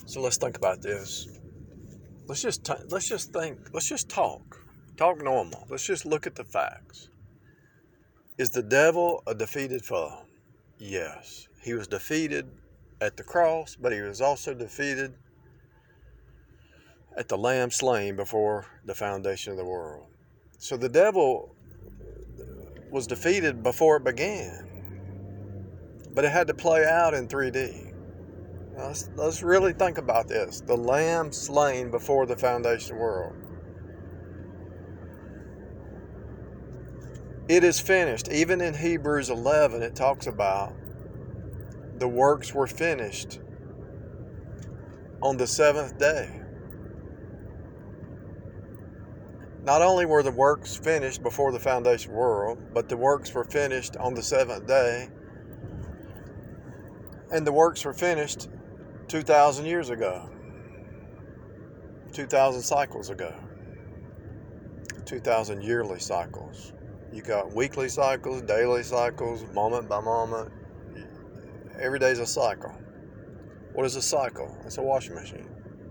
So let's think about this. Let's just think. Let's just talk. Talk normal. Let's just look at the facts. Is the devil a defeated foe? Yes. He was defeated at the cross, but he was also defeated at the Lamb slain before the foundation of the world. So the devil was defeated before it began, but it had to play out in 3D. Let's really think about this. The Lamb slain before the foundation of the world. It is finished. Even in Hebrews 11, it talks about the works were finished on the seventh day. Not only were the works finished before the foundation of the world, but the works were finished on the seventh day. And the works were finished 2,000 years ago. 2,000 cycles ago. 2,000 yearly cycles. You got weekly cycles, daily cycles, moment by moment. Every day's a cycle. What is a cycle? It's a washing machine.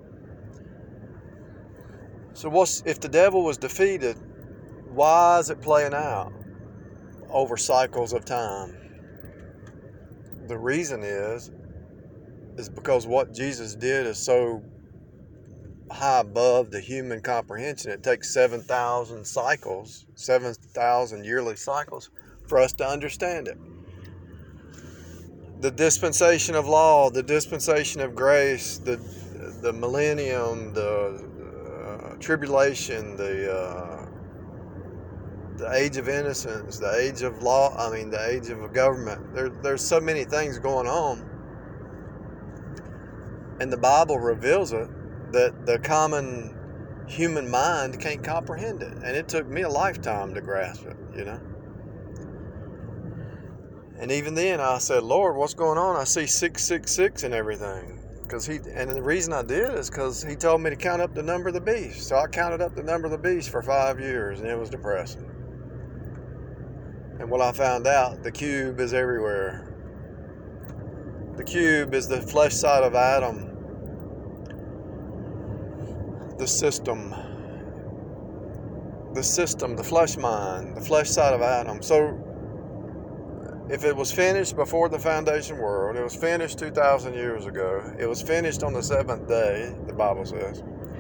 So if the devil was defeated, why is it playing out over cycles of time? The reason is because what Jesus did is so high above the human comprehension. It takes 7,000 cycles, 7,000 yearly cycles for us to understand it. The dispensation of law, the dispensation of grace, the millennium, the tribulation, the age of innocence, the age of law, the age of government. There's so many things going on. And the Bible reveals it that the common human mind can't comprehend it. And it took me a lifetime to grasp it, And even then I said, Lord, what's going on? I see 666 and everything. And the reason I did is because he told me to count up the number of the beast. So I counted up the number of the beast for 5 years, and it was depressing. And what I found out, the cube is everywhere. The cube is the flesh side of Adam. The system, the flesh mind, the flesh side of Adam. So if it was finished before the foundation of the world, it was finished 2,000 years ago, it was finished on the seventh day, the Bible says.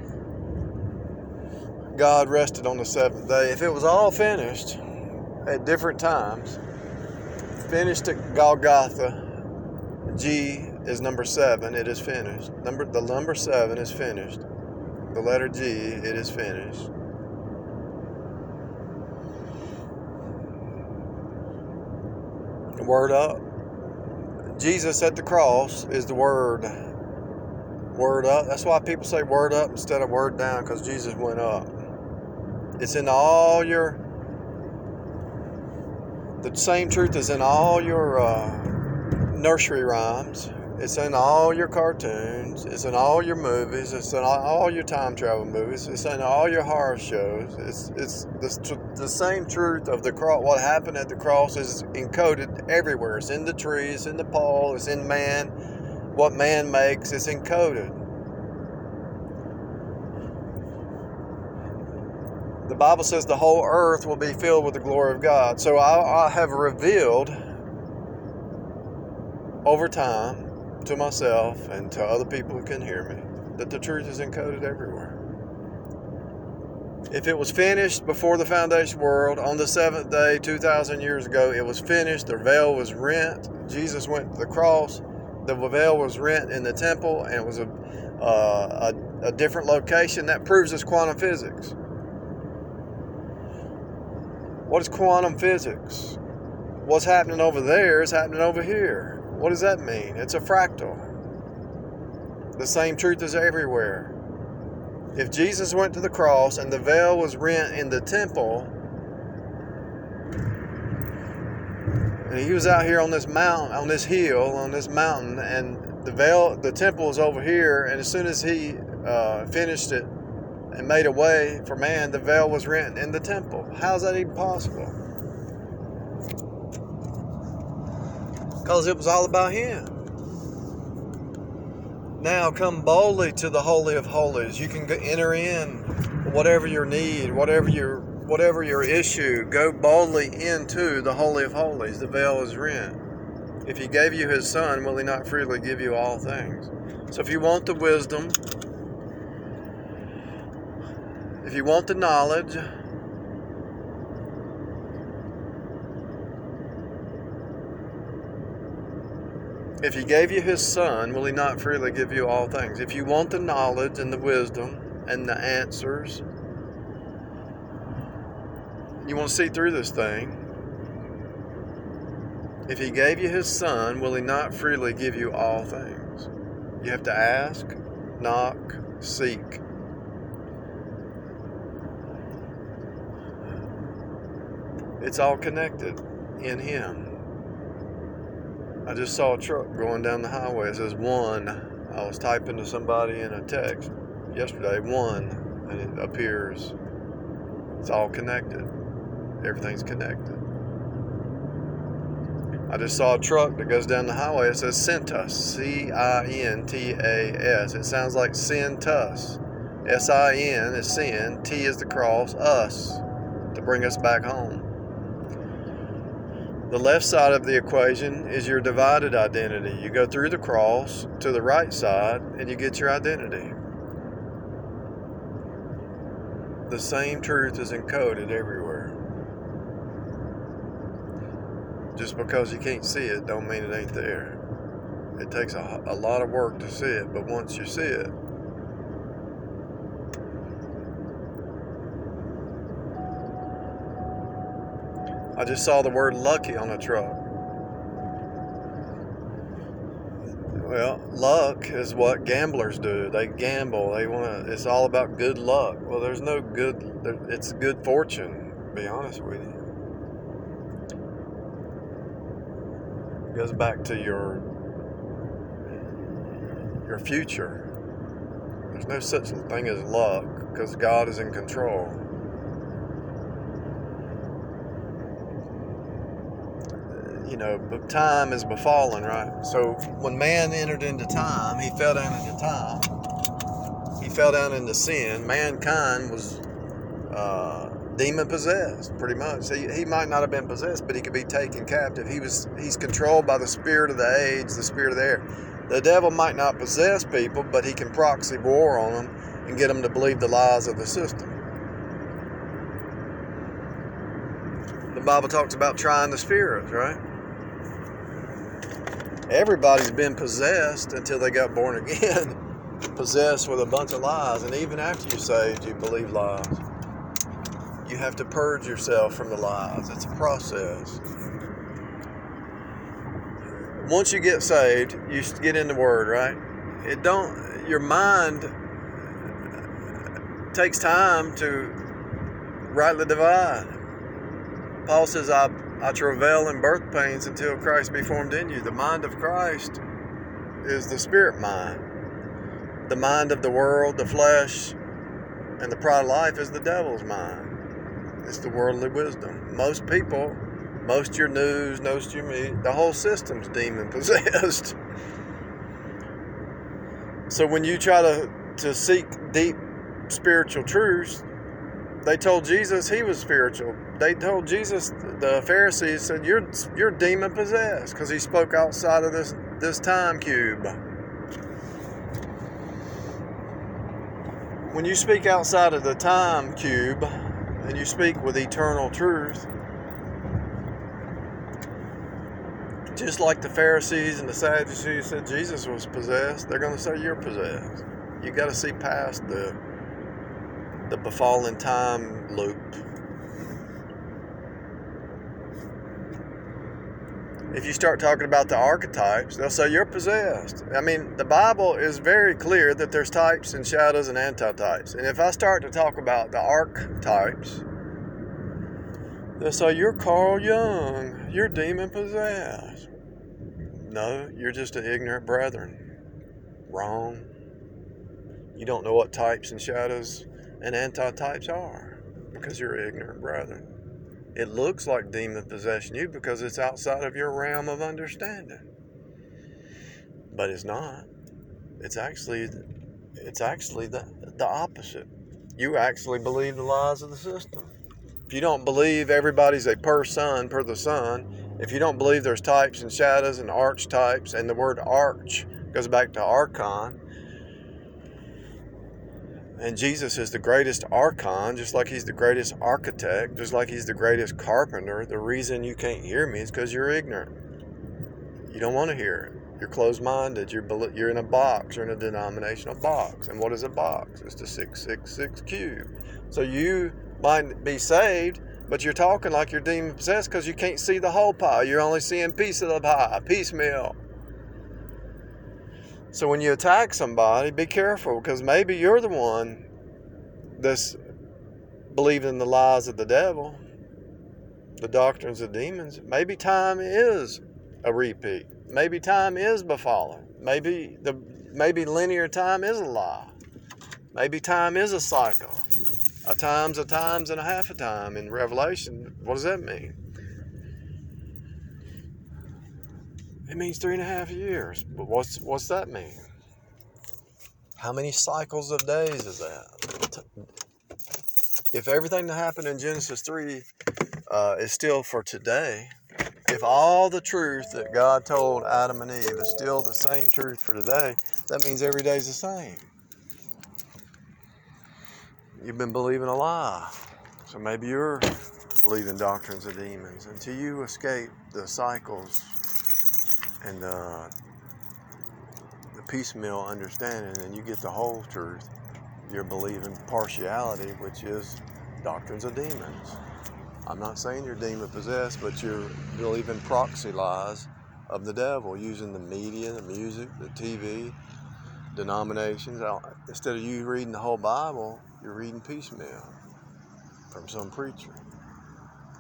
God rested on the seventh day. If it was all finished at different times, finished at Golgotha, G is number 7, it is finished. The number 7 is finished. The letter G, it is finished. Word up. Jesus at the cross is the word. Word up. That's why people say word up instead of word down, because Jesus went up. It's in all your... The same truth is in all your nursery rhymes. It's in all your cartoons. It's in all your movies. It's in all your time travel movies. It's in all your horror shows. It's the same truth of the cross. What happened at the cross is encoded everywhere. It's in the trees, in the pole, it's in man. What man makes is encoded. The Bible says the whole earth will be filled with the glory of God. So I have revealed over time to myself and to other people who can hear me that the truth is encoded everywhere. If it was finished before the foundation of the world on the seventh day 2,000 years ago, it was finished. The veil was rent. Jesus went to the cross. The veil was rent in the temple, and it was a different location. That proves it's quantum physics. What is quantum physics? What's happening over there is happening over here. What does that mean? It's a fractal. The same truth is everywhere. If Jesus went to the cross and the veil was rent in the temple, and he was out here on this mountain, on this hill, on this mountain, and the temple is over here, and as soon as he finished it and made a way for man, the veil was rent in the temple. How is that even possible? Because it was all about him. Now come boldly to the Holy of Holies. You can enter in whatever your need, whatever your issue. Go boldly into the Holy of Holies. The veil is rent. If he gave you his Son, will he not freely give you all things? So if you want the wisdom, if you want the knowledge, if he gave you his Son, will he not freely give you all things? If you want the knowledge and the wisdom and the answers, you want to see through this thing, if he gave you his Son, will he not freely give you all things? You have to ask, knock, seek. It's all connected in him. I just saw a truck going down the highway. It says 1. I was typing to somebody in a text yesterday, 1, and it appears. It's all connected. Everything's connected. I just saw a truck that goes down the highway. It says Cintas, C-I-N-T-A-S. It sounds like Cintas. S-I-N is sin, T is the cross, us, to bring us back home. The left side of the equation is your divided identity. You go through the cross to the right side and you get your identity. The same truth is encoded everywhere. Just because you can't see it don't mean it ain't there. It takes a lot of work to see it, but once you see it, I just saw the word lucky on a truck. Well, luck is what gamblers do. They gamble. It's all about good luck. Well, there's no good, it's good fortune, to be honest with you. It goes back to your future. There's no such thing as luck because God is in control. But time is befallen, right? So when man entered into time, he fell down into time. He fell down into sin. Mankind was demon possessed, pretty much. He might not have been possessed, but he could be taken captive. He's controlled by the spirit of the age, the spirit of the air. The devil might not possess people, but he can proxy war on them and get them to believe the lies of the system. The Bible talks about trying the spirits, right? Everybody's been possessed until they got born again, possessed with a bunch of lies. And even after you're saved, you believe lies. You have to purge yourself from the lies. It's a process. Once you get saved, you get in the Word, right? Your mind takes time to rightly divide. Paul says, I travail in birth pains until Christ be formed in you. The mind of Christ is the spirit mind. The mind of the world, the flesh, and the pride of life is the devil's mind. It's the worldly wisdom. Most people, most your news, most your media, the whole system's demon possessed. So when you try to seek deep spiritual truths, they told Jesus he was spiritual. They told Jesus, the Pharisees said, you're demon possessed because he spoke outside of this time cube. When you speak outside of the time cube and you speak with eternal truth, just like the Pharisees and the Sadducees said Jesus was possessed, they're going to say you're possessed. You got to see past the befallen time loop. If you start talking about the archetypes, they'll say you're possessed. I mean, the Bible is very clear that there's types and shadows and antitypes. And if I start to talk about the archetypes, they'll say you're Carl Jung, you're demon possessed. No, you're just an ignorant brethren. Wrong. You don't know what types and shadows and antitypes are because you're ignorant brethren. It looks like demon possession you because it's outside of your realm of understanding, but it's not. It's actually the opposite. You actually believe the lies of the system. If you don't believe everybody's a per the sun, if you don't believe there's types and shadows and archetypes, and the word arch goes back to archon, and Jesus is the greatest archon, just like he's the greatest architect, just like he's the greatest carpenter. The reason you can't hear me is because you're ignorant. You don't want to hear it. You're closed-minded. You're in a box. You're in a denominational box. And what is a box? It's the 666 cube. So you might be saved, but you're talking like you're demon-possessed because you can't see the whole pie. You're only seeing piece of the pie, piecemeal. So when you attack somebody, be careful, because maybe you're the one that's believing the lies of the devil, the doctrines of demons. Maybe time is a repeat. Maybe time is befallen. Maybe linear time is a lie. Maybe time is a cycle. A time's and a half a time. In Revelation, what does that mean? It means 3.5 years. But what's that mean? How many cycles of days is that? If everything that happened in Genesis 3 is still for today, if all the truth that God told Adam and Eve is still the same truth for today, that means every day's the same. You've been believing a lie. So maybe you're believing doctrines of demons until you escape the cycles and the piecemeal understanding and you get the whole truth. You're believing partiality, which is doctrines of demons. I'm not saying you're demon possessed, but you're believing proxy lies of the devil using the media, the music, the TV, denominations. Instead of you reading the whole Bible, you're reading piecemeal from some preacher.